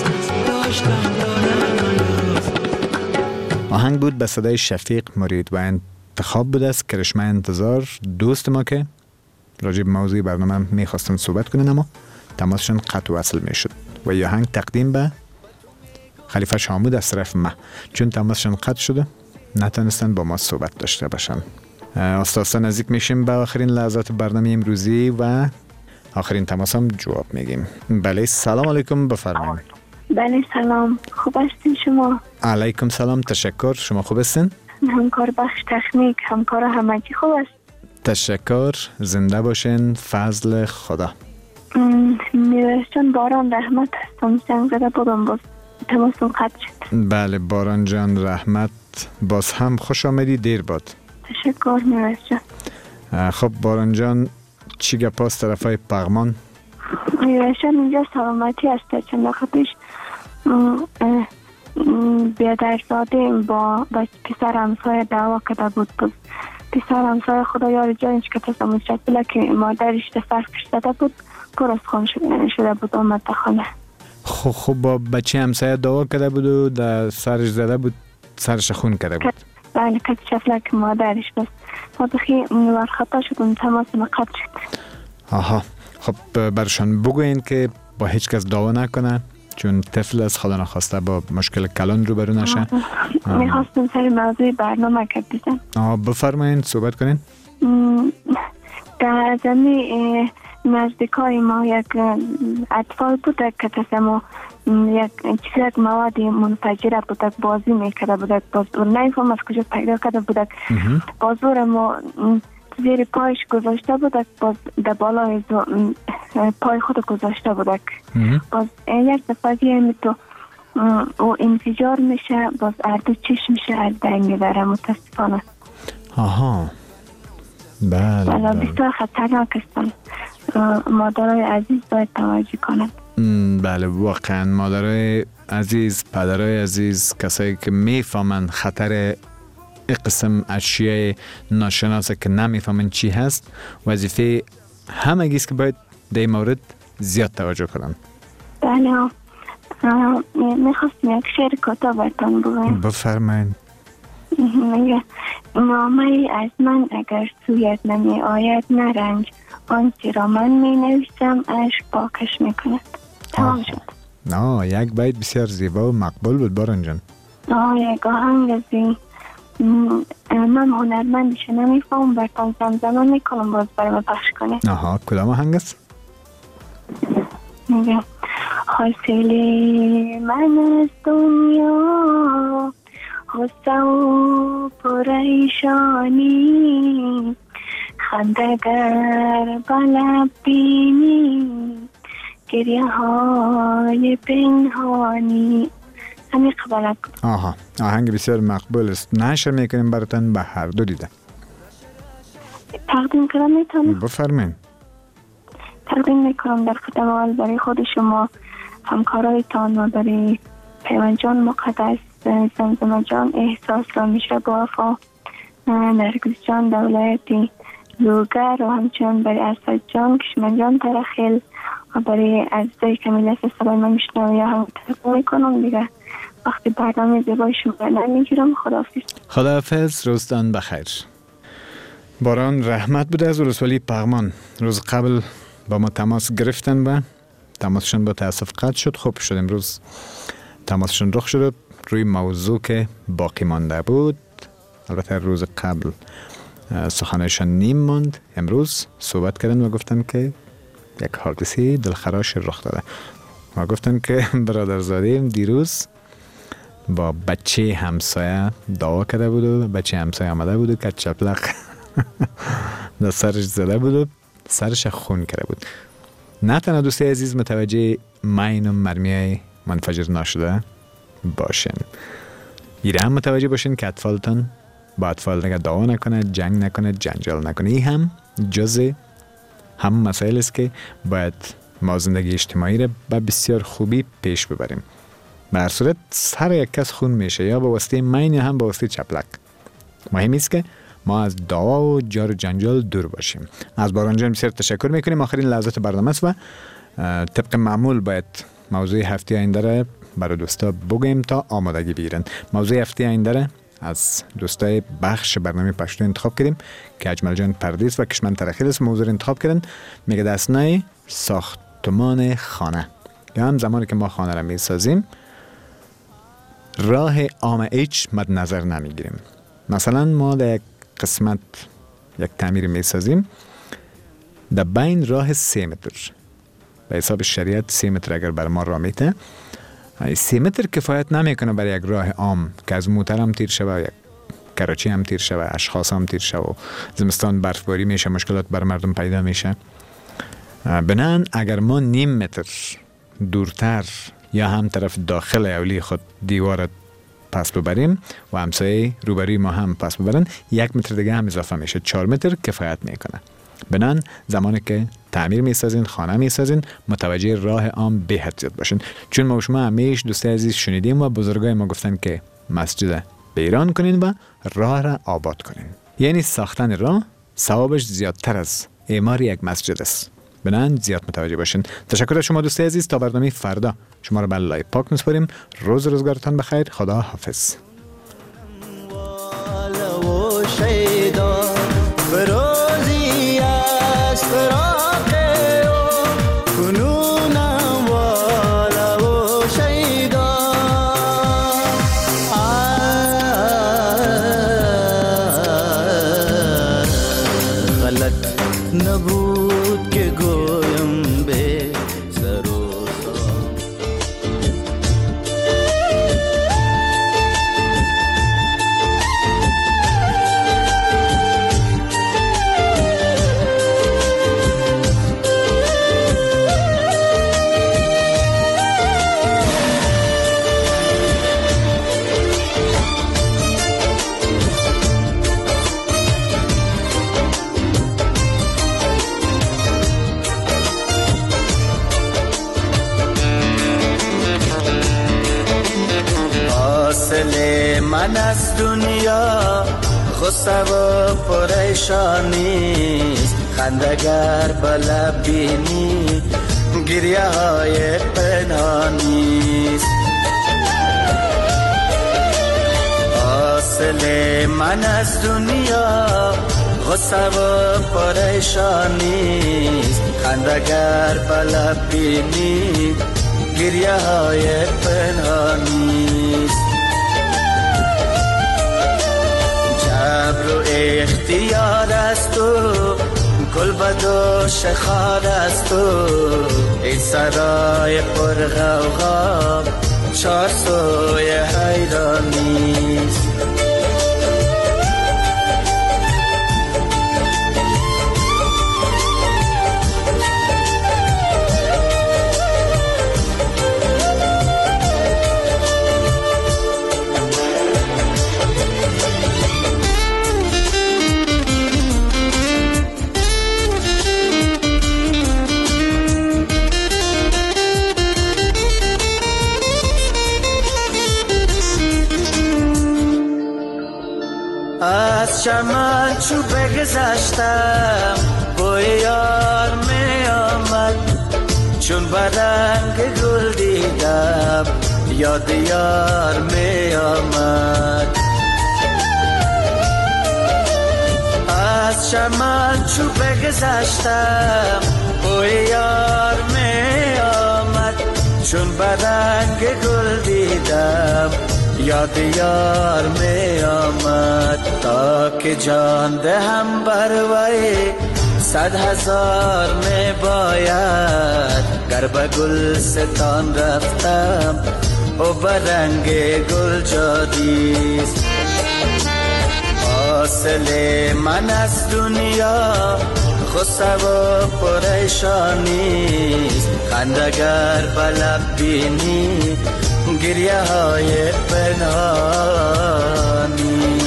آهنگ بود به صدای شفیق مرید و انتخاب بود از کرشمه انتظار دوست ما که راجع به موضوع برنامه میخواستن صحبت کنن اما تماسشون قطع و وصل میشد و این آهنگ تقدیم به خلیفه شامود از طرف ما چون تماسشون قطع شده نتونستن با ما صحبت داشته باشن. آستا نزدیک میشیم به آخرین لحظات برنامه امروزی و آخرین تماس هم جواب میگیم. بله سلام علیکم بفرمایید. بله سلام خوب هستین شما؟ علیکم سلام تشکر شما خوب هستین؟ همکار بخش تکنیک همکار همگی خوب است. تشکر زنده باشین فضل خدا. میرشتن باران رحمت هستم زنگ زده بودم باز تماسون قطع شد. بله باران جان رحمت باز هم خوش آمدی دیر باد. تشکر میرشتن. خب باران جان چی گپاست طرفای پغمان؟ میرشتن اینجا سلامتی هسته چند وقت پیش بیادرزاده با پسر همسایه دعوا کده بود پسر همسایه خدا یار جایش که تصمیم شد بله که مادرش فرقش زده بود پر از خون شده بود آمد خانه. خب با بچه همسایه دعوا کده بود و در سرش زده بود سرش خون کده بود. بله که شفله که مادرش بس ما بخی ورخطا شد اون تماس مقد شد. آها خب برشان بگوین که با هیچ کس دعوا نکنه چون طفل از خدا نخواسته با مشکل کلان روبرو نشه. میخواستم سر موضوع برنامه که بزن. بفرمایید صحبت کنین. در زمین نزدیکای ما یک اطفال بوده که تصمیم یک مواد منفجره بوده بازی میکرده بوده. بازور نمیفهم از کجا پیدا کرده بوده. بازور ما زیر پایش گذاشته بوده، باز در بالای پای خود گذاشته بوده. باز یک دفعه دیگه تو او انفجار میشه، باز اردو چشمش از بین میبره متاسفانه. بله بسیار خطرناک هستن. مادرای عزیز باید توجه کنند. بله واقعا مادرای عزیز، پدرای عزیز، کسایی که میفهمن خطر قسم اشیاء ناشناسه که نمیفهمن چی هست، وظیفه همگیست که باید در این مورد زیاد توجه کنن. بله میخواستم یک شعر کوتاه براتون بگویم. بفرمایید. میگه نامه از من اگر سویت نمی آید نرنج، آنچه را من می نویسم اشک پاکش میکند. تمام شد. یک بیت بسیار زیبا و مقبول بود باران جان. یک آهنگ از این من هنرمندش نمیفهم براتون زمزمه میکنم، باز برای من پخش کنه. کدام آهنگ است؟ میگه حاصل من از دنیا غصه و پریشانی، خندگر بلب بینی گریه های پنهانی. همین قبلت. آهنگ بسیار مقبول است. نشر میکنیم براتون به هر دو دیده. تقدیم کنم میتونم؟ بفرمایید. تقدیم میکنم در خدمت برای خود شما، همکارایتان و برای پیوند جان مقدس، زمزمه جان احساس را میشه با وفا، نرگس جان در ولایت لوگر و همچنان برای اسد جان، کشمن جان ترخیل و برای عزیزای که ملت صدای من میشنوه یا هم تقدیم میکنم دیگه. وقتی برنامه زیبای شما نمیگیرم. خداحافظ. خداحافظ، روزتان بخیر. باران رحمت بوده از ولسوالی پغمان. روز قبل با ما تماس گرفتن و تماسشون با تاسف قطع شد. خوب شد امروز تماسشون رخ شد روی موضوع که باقی مانده بود. البته روز قبل سخنشان نیم ماند. امروز صحبت کردن و گفتن که یک حادثه دلخراش رخ داده و گفتن که برادرزاده دیروز با بچه همسایه دعوا کرده بود و بچه همسایه آمده بود و که چپلق در سرش زده بود و سرش خون کرده بود. نه تنها دوستی عزیز متوجه مین و مرمیای منفجر نشده باشین، ایره هم متوجه باشین که اطفالتان با اطفال دیگه دعوا نکنه، جنگ نکنه، جنجال نکنه. این هم جز هم مسائل است که باید ما زندگی اجتماعی را به بسیار خوبی پیش ببریم. به هر صورت سر یک کس خون میشه، یا به واسطه مین یا هم به واسطه چپلک. مهم است که ما از دعوا و جار و جنجال دور باشیم. از باران جان بسیار تشکر میکنیم. آخرین لحظات برنامه است و طبق معمول باید موضوع هفته آینده را برای دوستا بگیم تا آمادگی بگیرن. موضوع هفته آینده را از دوستای بخش برنامه پشتو انتخاب کردیم که اجمل جان پردیس و کشمن ترخیل است. موضوع انتخاب کردن میگه دستنای ساختمان خانه، یا هم زمانی که ما خانه را میسازیم راه عام هیچ مد نظر نمیگیریم. مثلا ما در یک قسمت یک تعمیر میسازیم، در بین راه 3 متر به حساب شریعت 3 متر اگر بر ما راه میته، 3 متر کفایت نمیکنه برای یک راه عام که از موتر هم تیر شوه، یک کراچی هم تیر شوه، اشخاص هم تیر شوه، زمستان برفباری میشه، مشکلات بر مردم پیدا میشه. بنان اگر ما 0.5 متر دورتر یا هم طرف داخل اولی خود دیوار پس ببریم و همسایه روبروی ما هم پس ببرن، 1 متر دیگه هم اضافه میشه، 4 متر کفایت میکنه. بنان زمانی که تعمیر میسازین، خانه میسازین، متوجه راه عام به حد زیاد باشین. چون ما و شما همیشه دوستای عزیز شنیدیم و بزرگای ما گفتن که مسجد بیران کنین و راه را آباد کنین. یعنی ساختن راه ثوابش زیادتر از اعمار یک مسجد است. بنان زیاد متوجه باشین. تشکر از شما دوستای عزیز. تا برنامه فردا شما را به لای پاک میسپاریم. روز روزگارتان بخیر. خدا حافظ. من از دنیا غصه و پریشانیست، خندگر بلب بینی گریه های پنهانیست. حاصل من از دنیا غصه و پریشانیست، خندگر بلب بینی گریه های پنهانیست. جبر و اختیار است تو، گل بدوش خار است تو، این سرای پر غوغا چار سوی حیرانیست. از چمن چو بگذشتم بوی یار می آمد، چون برنگ گل دیدم یاد یار می آمد. از چمن چو بگذشتم بوی یار می آمد، چون برنگ گل دیدم یاد یار می آمد. تا که جان دهم بر وی 100,000 می باید، گر به گلستان رفتم او برنگ گل جادیست. حاصل من از دنیا غصه و پریشانیست، خندگر بلب بینی گریه های پنهانی.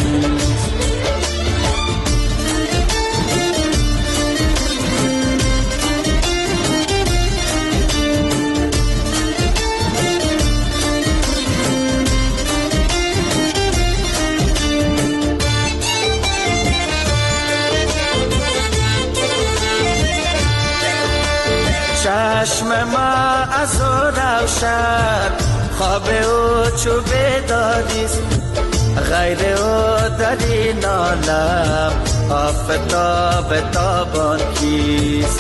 چشم ما از او روشن، خواب او چو بیداریست، غیر او در این عالم آفتاب تابان کیست.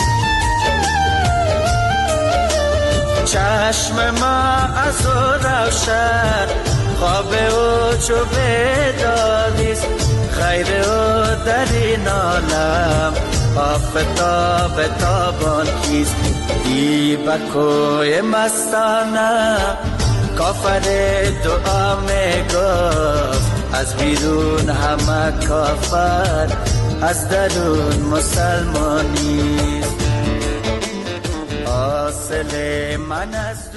چشم ما از او روشن، خواب او چو بیداریست، غیر او در این عالم آفتاب تابان کیست. دی بکوی مستانه کافر دعا می گفت، از بیرون همه کافر از درون مسلمانیست. حاصل من از